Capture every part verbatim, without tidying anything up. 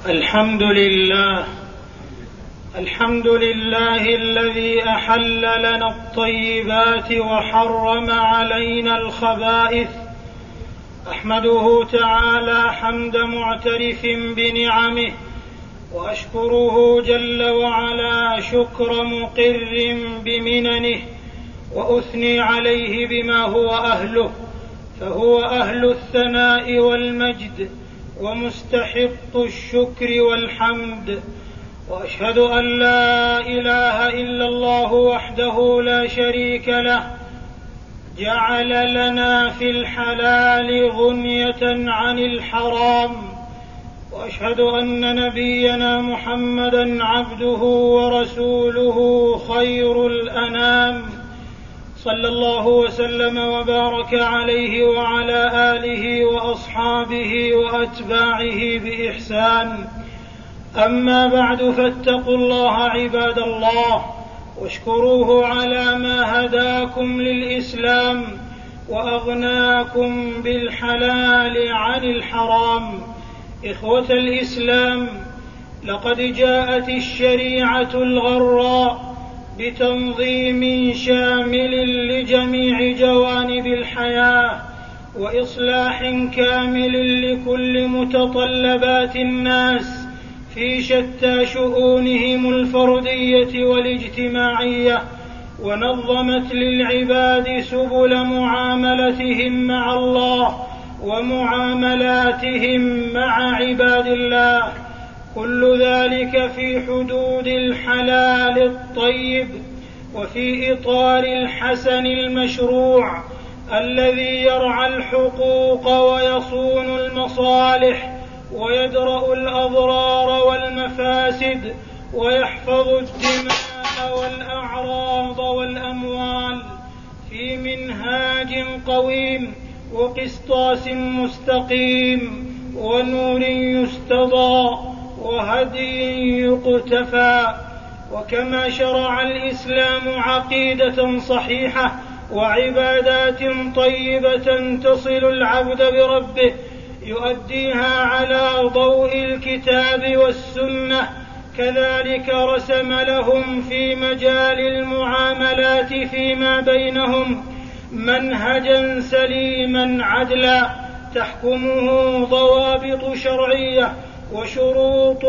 الحمد لله الحمد لله الذي أحل لنا الطيبات وحرم علينا الخبائث. أحمده تعالى حمد معترف بنعمه، وأشكره جل وعلا شكر مقر بمننه، وأثني عليه بما هو أهله، فهو أهل الثناء والمجد ومستحق الشكر والحمد. وأشهد أن لا إله إلا الله وحده لا شريك له، جعل لنا في الحلال غنية عن الحرام. وأشهد أن نبينا محمدا عبده ورسوله خير الأنام، صلى الله وسلم وبارك عليه وعلى آله وأصحابه وأتباعه بإحسان. أما بعد، فاتقوا الله عباد الله، واشكروه على ما هداكم للإسلام وأغناكم بالحلال عن الحرام. إخوة الإسلام، لقد جاءت الشريعة الغراء بتنظيم شامل لجميع جوانب الحياة، وإصلاح كامل لكل متطلبات الناس في شتى شؤونهم الفردية والاجتماعية، ونظمت للعباد سبل معاملتهم مع الله ومعاملاتهم مع عباد الله، كل ذلك في حدود الحلال الطيب، وفي إطار الحسن المشروع الذي يرعى الحقوق ويصون المصالح ويدرأ الأضرار والمفاسد ويحفظ الدماء والأعراض والأموال في منهاج قويم وقسطاس مستقيم ونور يستضاء وهدي يقتفى. وكما شرع الإسلام عقيدة صحيحة وعبادات طيبة تصل العبد بربه يؤديها على ضوء الكتاب والسنة، كذلك رسم لهم في مجال المعاملات فيما بينهم منهجا سليما عدلا تحكمه ضوابط شرعية وشروط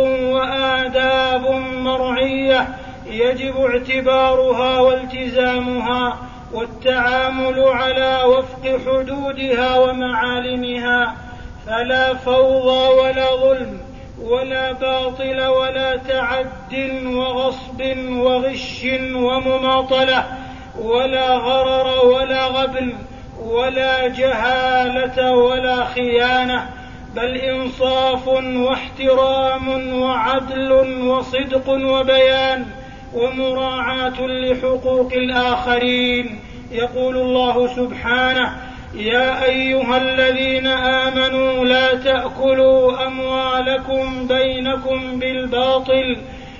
وآداب مرعية يجب اعتبارها والتزامها والتعامل على وفق حدودها ومعالمها، فلا فوضى ولا ظلم ولا باطل ولا تعد وغصب وغش ومماطلة ولا غرر ولا غبن ولا جهالة ولا خيانة، بل إنصاف واحترام وعدل وصدق وبيان ومراعاة لحقوق الآخرين. يقول الله سبحانه: يا أيها الذين آمنوا لا تأكلوا أموالكم بينكم بالباطل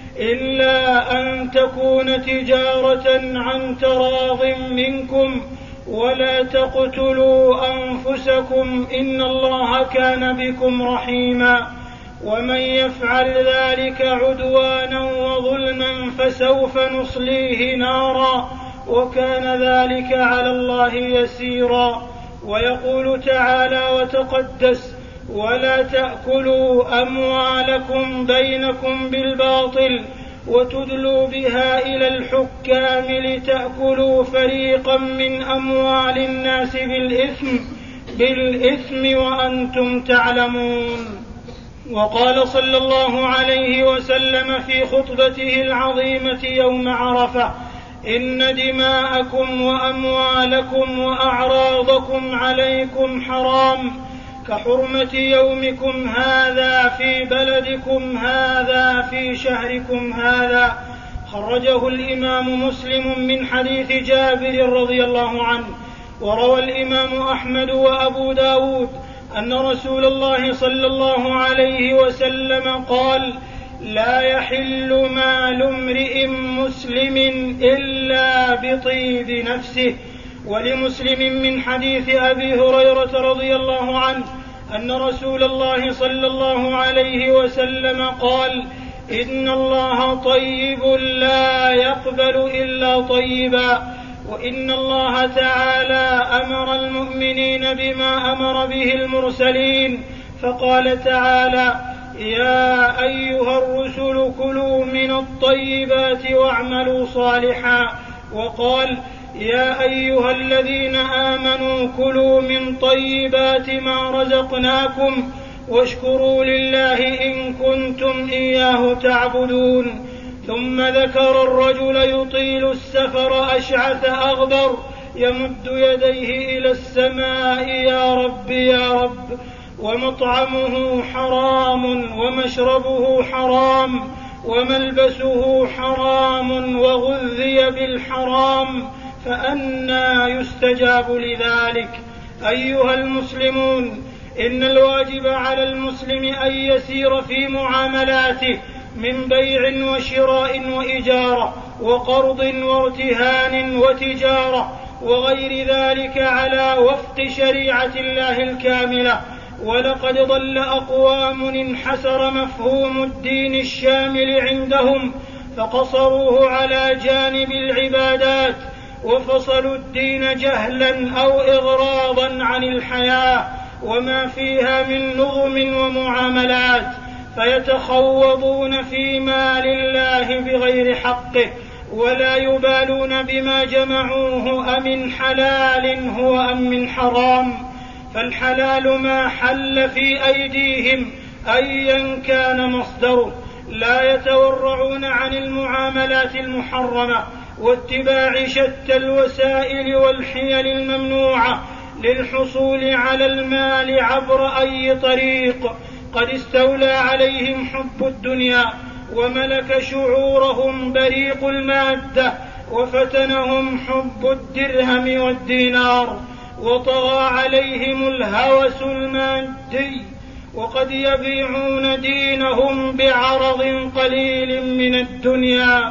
إلا أن تكون تجارة عن تراض منكم ولا تقتلوا أنفسكم إن الله كان بكم رحيما، ومن يفعل ذلك عدوانا وظلما فسوف نصليه نارا وكان ذلك على الله يسيرا. ويقول تعالى وتقدس: ولا تأكلوا أموالكم بينكم بالباطل وتدلوا بها إلى الحكام لتأكلوا فريقا من أموال الناس بالإثم بالإثم وأنتم تعلمون. وقال صلى الله عليه وسلم في خطبته العظيمة يوم عرفة: إن دماءكم وأموالكم وأعراضكم عليكم حرام كحرمة يومكم هذا في بلدكم هذا في شهركم هذا. خرجه الإمام مسلم من حديث جابر رضي الله عنه. وروى الإمام أحمد وأبو داود أن رسول الله صلى الله عليه وسلم قال: لا يحل مال امرئ مسلم إلا بطيب نفسه. ولمسلم من حديث أبي هريرة رضي الله عنه أن رسول الله صلى الله عليه وسلم قال: إن الله طيب لا يقبل إلا طيبا، وإن الله تعالى أمر المؤمنين بما أمر به المرسلين، فقال تعالى: يا أيها الرسل كلوا من الطيبات واعملوا صالحا، وقال: يا أيها الذين آمنوا كلوا من طيبات ما رزقناكم واشكروا لله إن كنتم إياه تعبدون. ثم ذكر الرجل يطيل السفر أشعث أغبر يمد يديه إلى السماء: يا رب يا رب، ومطعمه حرام ومشربه حرام وملبسه حرام وغذي بالحرام، فأنى يستجاب لذلك؟ أيها المسلمون، إن الواجب على المسلم أن يسير في معاملاته من بيع وشراء وإجارة وقرض وارتهان وتجارة وغير ذلك على وفق شريعة الله الكاملة. ولقد ضل أقوام انحسر مفهوم الدين الشامل عندهم فقصروه على جانب العبادات، وفصلوا الدين جهلا أو إغراضا عن الحياة وما فيها من نظم ومعاملات، فيتخوضون في مال الله بغير حقه ولا يبالون بما جمعوه أمن حلال هو أم من حرام. فالحلال ما حل في أيديهم أيا كان مصدره، لا يتورعون عن المعاملات المحرمة واتباع شتى الوسائل والحيل الممنوعة للحصول على المال عبر أي طريق. قد استولى عليهم حب الدنيا وملك شعورهم بريق المادة، وفتنهم حب الدرهم والدينار، وطغى عليهم الهوس المادي، وقد يبيعون دينهم بعرض قليل من الدنيا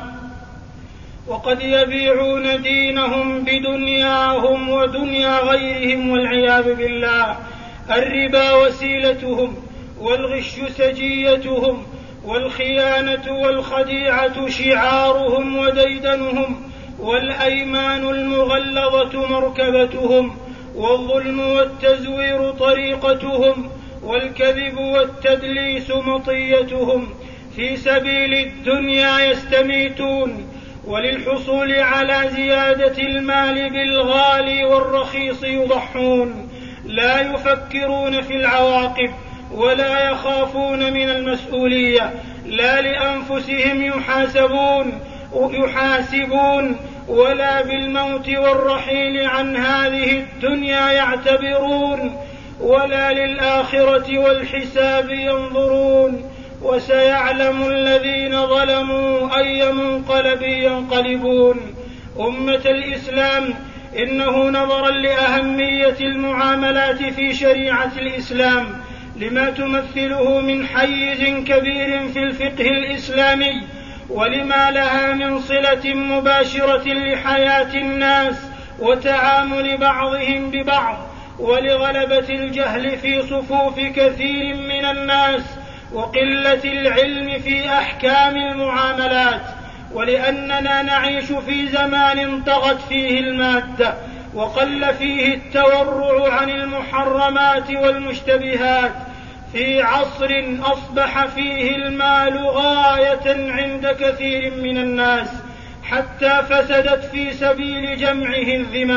وقد يبيعون دينهم بدنياهم ودنيا غيرهم والعياذ بالله. الربا وسيلتهم، والغش سجيتهم، والخيانة والخديعة شعارهم وديدنهم، والأيمان المغلظة مركبتهم، والظلم والتزوير طريقتهم، والكذب والتدليس مطيتهم. في سبيل الدنيا يستميتون، وللحصول على زيادة المال بالغالي والرخيص يضحون، لا يفكرون في العواقب ولا يخافون من المسؤولية، لا لأنفسهم يحاسبون يحاسبون ولا بالموت والرحيل عن هذه الدنيا يعتبرون، ولا للآخرة والحساب ينظرون. وسيعلم الذين ظلموا أي منقلب ينقلبون. أمة الإسلام، إنه نظرا لأهمية المعاملات في شريعة الإسلام لما تمثله من حيز كبير في الفقه الإسلامي، ولما لها من صلة مباشرة لحياة الناس وتعامل بعضهم ببعض، ولغلبة الجهل في صفوف كثير من الناس وقلة العلم في أحكام المعاملات، ولأننا نعيش في زمان طغت فيه المادة وقل فيه التورع عن المحرمات والمشتبهات، في عصر أصبح فيه المال غاية عند كثير من الناس حتى فسدت في سبيل جمعه الذمم،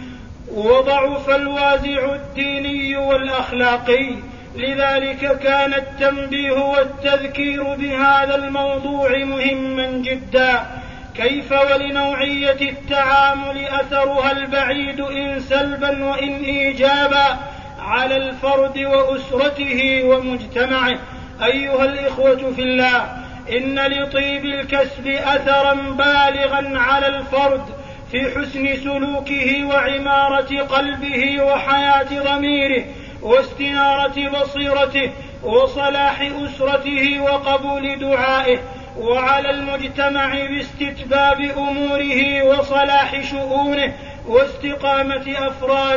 وضعف الوازع الديني والأخلاقي. لذلك كان التنبيه والتذكير بهذا الموضوع مهما جدا. كيف ولنوعية التعامل أثرها البعيد إن سلبا وإن إيجابا على الفرد وأسرته ومجتمعه. أيها الإخوة في الله، إن لطيب الكسب أثرا بالغا على الفرد في حسن سلوكه وعمارة قلبه وحياة ضميره واستنارة بصيرته وصلاح أسرته وقبول دعائه، وعلى المجتمع باستتباب أموره وصلاح شؤونه واستقامة أفراده.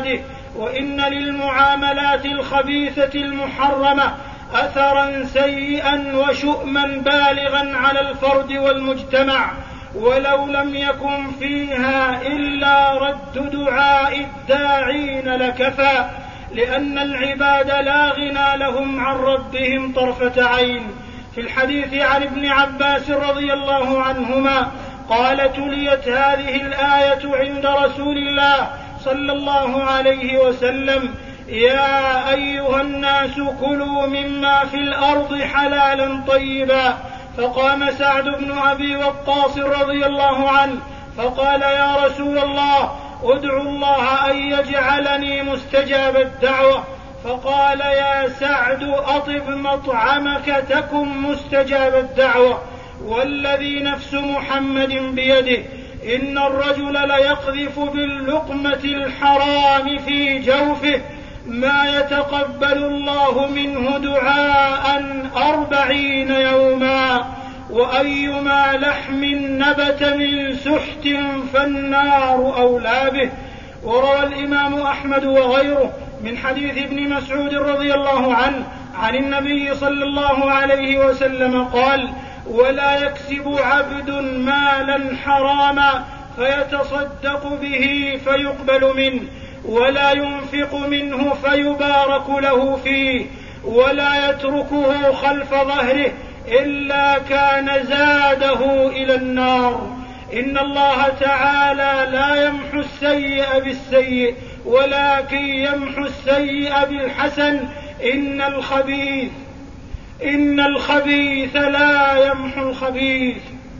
وإن للمعاملات الخبيثة المحرمة أثرا سيئا وشؤما بالغا على الفرد والمجتمع، ولو لم يكن فيها إلا رد دعاء الداعين لكفى، لأن العباد لا غنى لهم عن ربهم طرفة عين. في الحديث عن ابن عباس رضي الله عنهما قال: تليت هذه الآية عند رسول الله صلى الله عليه وسلم: يا أيها الناس كلوا مما في الأرض حلالا طيبا. فقام سعد بن أبي وقاص رضي الله عنه فقال: يا رسول الله، ادعو الله أن يجعلني مستجاب الدعوة. فقال: يا سعد، أطب مطعمك تكن مستجاب الدعوة، والذي نفس محمد بيده إن الرجل ليقذف باللقمة الحرام في جوفه ما يتقبل الله منه دعاء أربعين يوما، وأيما لحم نبت من سحت فالنار أولى به. وروى الإمام أحمد وغيره من حديث ابن مسعود رضي الله عنه عن النبي صلى الله عليه وسلم قال: ولا يكسب عبد مالا حراما فيتصدق به فيقبل منه، ولا ينفق منه فيبارك له فيه، ولا يتركه خلف ظهره إلا كان زاده إلى النار. إن الله تعالى لا يمحو السيء بالسيء ولكن يمحو السيء بالحسن. إن الخبيث إن الخبيث لا يمحو الخبيث.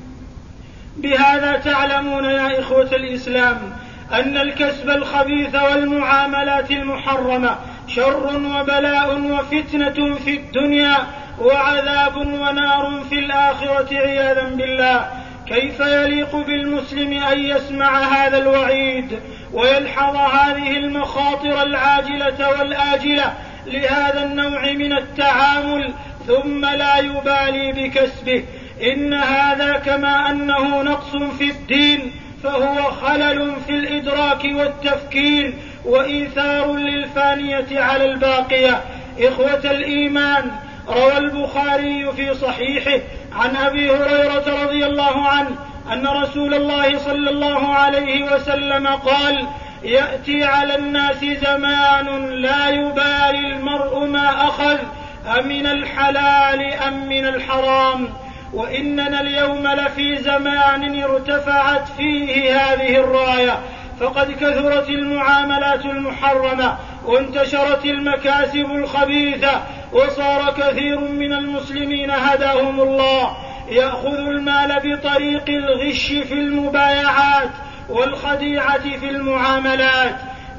بهذا تعلمون يا إخوة الإسلام أن الكسب الخبيث والمعاملات المحرمة شر وبلاء وفتنة في الدنيا وعذاب ونار في الآخرة عياذا بالله. كيف يليق بالمسلم أن يسمع هذا الوعيد ويلحظ هذه المخاطر العاجلة والآجلة لهذا النوع من التعامل ثم لا يبالي بكسبه؟ إن هذا كما أنه نقص في الدين فهو خلل في الإدراك والتفكير وإيثار للفانية على الباقية. إخوة الإيمان، روى البخاري في صحيحه عن أبي هريرة رضي الله عنه أن رسول الله صلى الله عليه وسلم قال: يأتي على الناس زمان لا يبالي المرء ما أخذ أمن الحلال أم من الحرام. وإننا اليوم لفي زمان ارتفعت فيه هذه الراية، فقد كثرت المعاملات المحرمة وانتشرت المكاسب الخبيثة، وصار كثير من المسلمين هداهم الله يأخذ المال بطريق الغش في المبايعات والخديعة في المعاملات،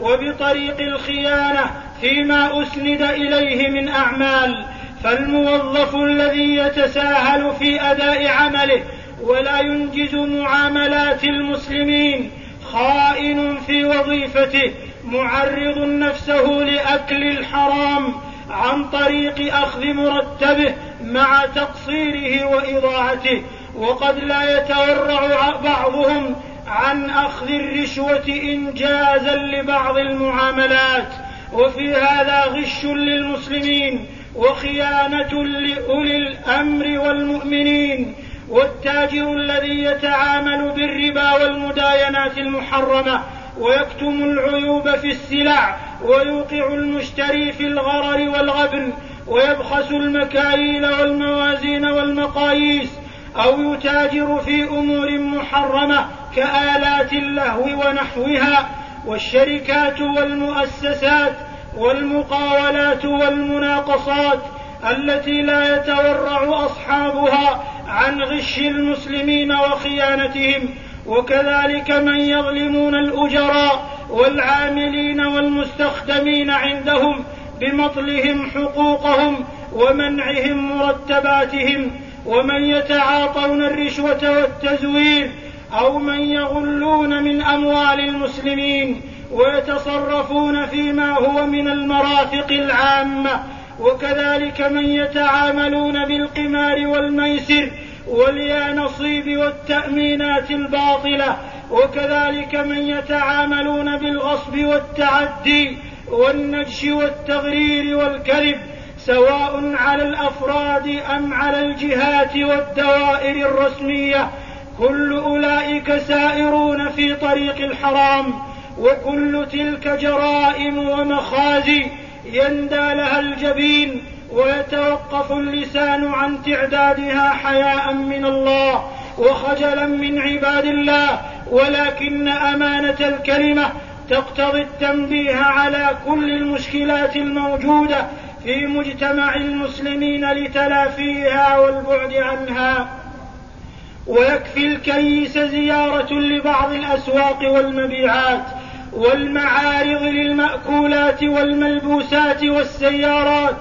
وبطريق الخيانة فيما أسند إليه من أعمال. فالموظف الذي يتساهل في أداء عمله ولا ينجز معاملات المسلمين خائن في وظيفته، معرض نفسه لأكل الحرام عن طريق أخذ مرتبه مع تقصيره وإضاعته. وقد لا يتورع بعضهم عن أخذ الرشوة إنجازا لبعض المعاملات، وفي هذا غش للمسلمين وخيانة لأولي الأمر والمؤمنين. والتاجر الذي يتعامل بالربا والمداينات المحرمة ويكتم العيوب في السلع ويوقع المشتري في الغرر والغبن ويبخس المكاييل والموازين والمقاييس، أو يتاجر في أمور محرمة كآلات اللهو ونحوها، والشركات والمؤسسات والمقاولات والمناقصات التي لا يتورع أصحابها عن غش المسلمين وخيانتهم. وكذلك من يظلمون الأجراء والعاملين والمستخدمين عندهم بمطلهم حقوقهم ومنعهم مرتباتهم، ومن يتعاطون الرشوة والتزوير، أو من يغلون من أموال المسلمين ويتصرفون فيما هو من المرافق العامة. وكذلك من يتعاملون بالقمار والميسر واليانصيب والتأمينات الباطلة، وكذلك من يتعاملون بالغصب والتعدي والنجش والتغرير والكذب، سواء على الأفراد أم على الجهات والدوائر الرسمية، كل أولئك سائرون في طريق الحرام، وكل تلك جرائم ومخازي يندى لها الجبين ويتوقف اللسان عن تعدادها حياء من الله وخجلا من عباد الله، ولكن أمانة الكلمة تقتضي التنبيه على كل المشكلات الموجودة في مجتمع المسلمين لتلافيها والبعد عنها. ويكفي الكيس زيارة لبعض الأسواق والمبيعات والمعارض للمأكولات والملبوسات والسيارات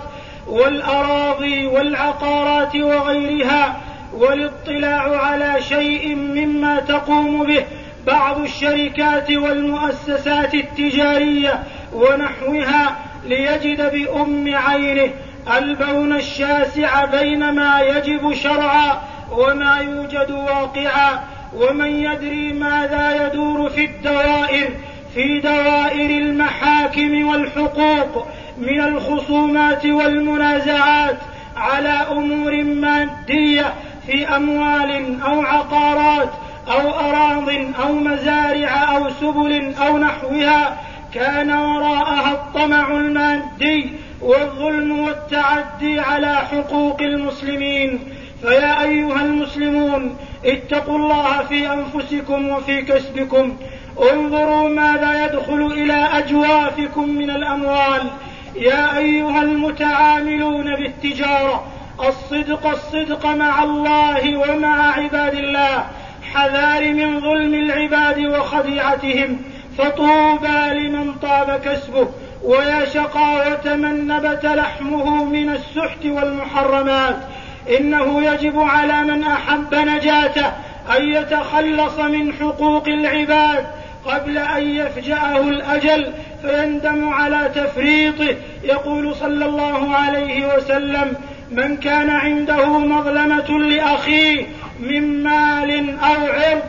والأراضي والعقارات وغيرها، والاطلاع على شيء مما تقوم به بعض الشركات والمؤسسات التجارية ونحوها، ليجد بأم عينه البون الشاسع بين ما يجب شرعا وما يوجد واقعا. ومن يدري ماذا يدور في الدوائر في دوائر المحاكم والحقوق من الخصومات والمنازعات على أمور مادية في أموال أو عقارات أو أراض أو مزارع أو سبل أو نحوها، كان وراءها الطمع المادي والظلم والتعدي على حقوق المسلمين. فيا أيها المسلمون، اتقوا الله في أنفسكم وفي كسبكم، انظروا ماذا يدخل إلى أجوافكم من الأموال. يا أيها المتعاملون بالتجارة، الصدق الصدق مع الله ومع عباد الله، حذار من ظلم العباد وخديعتهم، فطوبى لمن طاب كسبه، ويا شقاوة من نبت لحمه من السحت والمحرمات. إنه يجب على من أحب نجاته أن يتخلص من حقوق العباد قبل أن يفجأه الأجل فيندم على تفريطه. يقول صلى الله عليه وسلم: من كان عنده مظلمة لأخيه من مال أو عرض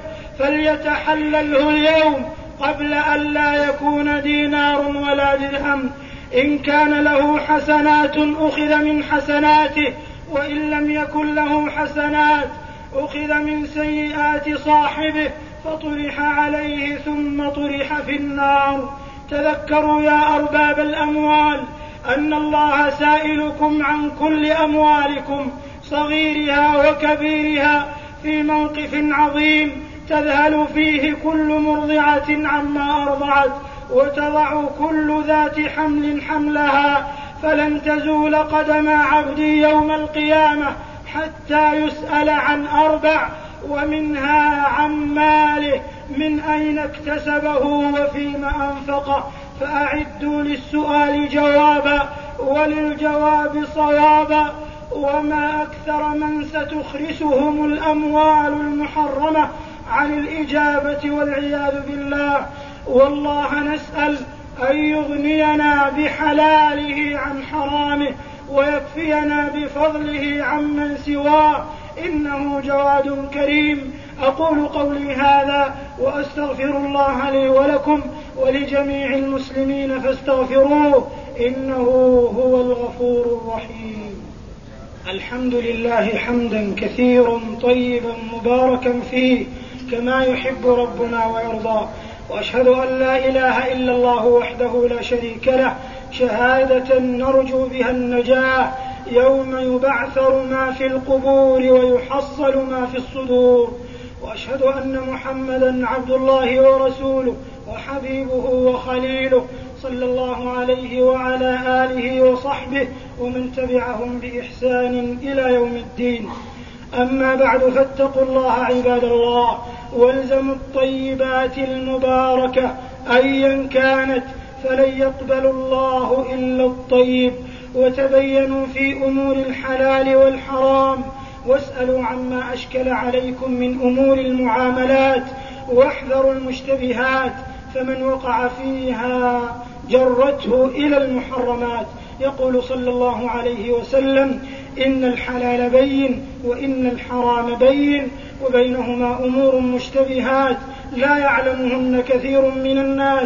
فليتحلله اليوم قبل أن لا يكون دينار ولا درهم. إن كان له حسنات أخذ من حسناته، وإن لم يكن له حسنات أخذ من سيئات صاحبه فطرح عليه ثم طرح في النار. تذكروا يا أرباب الأموال أن الله سائلكم عن كل أموالكم صغيرها وكبيرها في موقف عظيم تذهل فيه كل مرضعة عما أرضعت وتضع كل ذات حمل حملها، فلن تزول قدم عبد يوم القيامة حتى يسأل عن أربع، ومنها عن ماله من أين اكتسبه وفيما أنفقه. فأعدوا للسؤال جوابا وللجواب صوابا. وما أكثر من ستخرسهم الأموال المحرمة عن الإجابة والعياذ بالله. والله نسأل أن يغنينا بحلاله عن حرامه ويكفينا بفضله عمن سواه، إنه جواد كريم. أقول قولي هذا وأستغفر الله لي ولكم ولجميع المسلمين فاستغفروه إنه هو الغفور الرحيم. الحمد لله حمدا كثيرا طيبا مباركا فيه كما يحب ربنا ويرضى، وأشهد أن لا إله إلا الله وحده لا شريك له شهادة نرجو بها النجاة يوم يبعثر ما في القبور ويحصل ما في الصدور. وأشهد أن محمدا عبد الله ورسوله وحبيبه وخليله صلى الله عليه وعلى آله وصحبه ومن تبعهم بإحسان إلى يوم الدين. أما بعد، فاتقوا الله عباد الله، والزموا الطيبات المباركة أيا كانت، فلن يقبل الله إلا الطيب. وتبينوا في أمور الحلال والحرام، واسألوا عما أشكل عليكم من أمور المعاملات، واحذروا المشتبهات، فمن وقع فيها جرته إلى المحرمات. يقول صلى الله عليه وسلم: إن الحلال بين وإن الحرام بين وبينهما أمور مشتبهات لا يعلمهن كثير من الناس،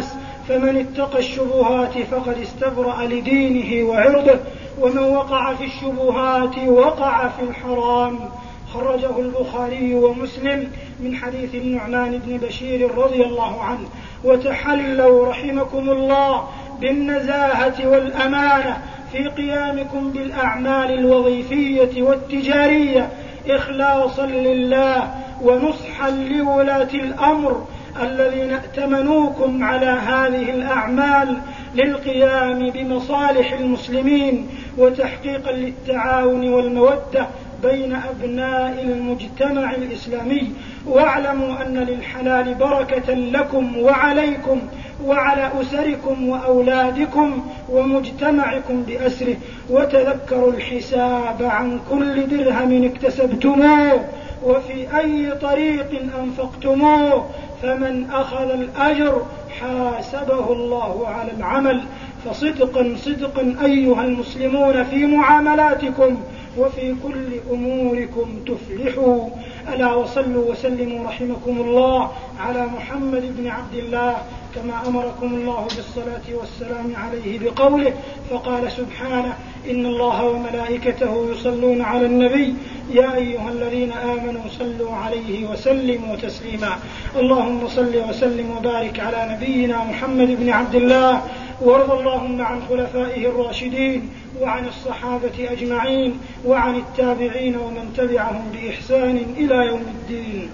فمن اتقى الشبهات فقد استبرأ لدينه وعرضه، ومن وقع في الشبهات وقع في الحرام. خرجه البخاري ومسلم من حديث النعمان بن بشير رضي الله عنه. وتحلوا رحمكم الله بالنزاهة والأمانة في قيامكم بالأعمال الوظيفية والتجارية إخلاصا لله ونصحا لولاة الأمر الذين ائتمنوكم على هذه الأعمال للقيام بمصالح المسلمين وتحقيقا للتعاون والمودة بين أبناء المجتمع الإسلامي. واعلموا أن للحلال بركة لكم وعليكم وعلى أسركم وأولادكم ومجتمعكم بأسره. وتذكروا الحساب عن كل درهم اكتسبتموه وفي أي طريق أنفقتموه، فمن أخذ الأجر حاسبه الله على العمل. فصدقا صدقا أيها المسلمون في معاملاتكم وفي كل أموركم تفلحوا. ألا وصلوا وسلموا رحمكم الله على محمد بن عبد الله كما أمركم الله بالصلاة والسلام عليه بقوله، فقال سبحانه: إن الله وملائكته يصلون على النبي يا أيها الذين آمنوا صلوا عليه وسلموا تسليما. اللهم صل وسلم وبارك على نبينا محمد بن عبد الله، وارض اللهم عن خلفائه الراشدين وعن الصحابة أجمعين وعن التابعين ومن تبعهم بإحسان إلى يوم الدين.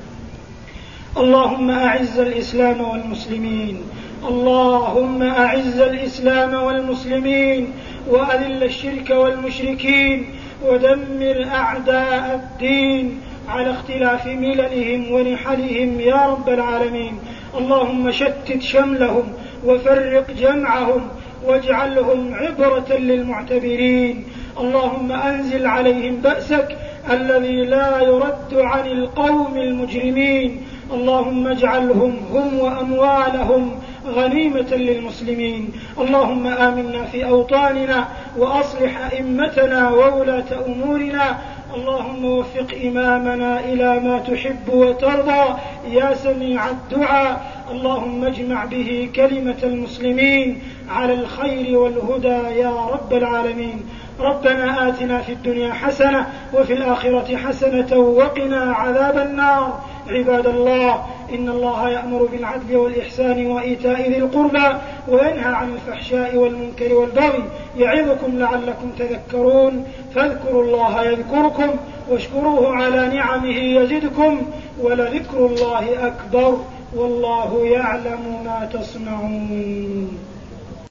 اللهم أعز الإسلام والمسلمين، اللهم أعز الإسلام والمسلمين وأذل الشرك والمشركين ودمر أعداء الدين على اختلاف مللهم ونحلهم يا رب العالمين. اللهم شتت شملهم وفرق جمعهم واجعلهم عبرة للمعتبرين. اللهم أنزل عليهم بأسك الذي لا يرد عن القوم المجرمين. اللهم اجعلهم هم وأموالهم غنيمة للمسلمين. اللهم آمنا في أوطاننا وأصلح أئمتنا وولاة أمورنا. اللهم وفق إمامنا إلى ما تحب وترضى يا سميع الدعاء. اللهم اجمع به كلمة المسلمين على الخير والهدى يا رب العالمين. ربنا آتنا في الدنيا حسنة وفي الآخرة حسنة وقنا عذاب النار. عباد الله، إن الله يأمر بالعدل والإحسان وإيتاء ذي القربى وينهى عن الفحشاء والمنكر والبغي يعظكم لعلكم تذكرون. فاذكروا الله يذكركم واشكروه على نعمه يزدكم ولذكر الله أكبر والله يعلم ما تصنعون.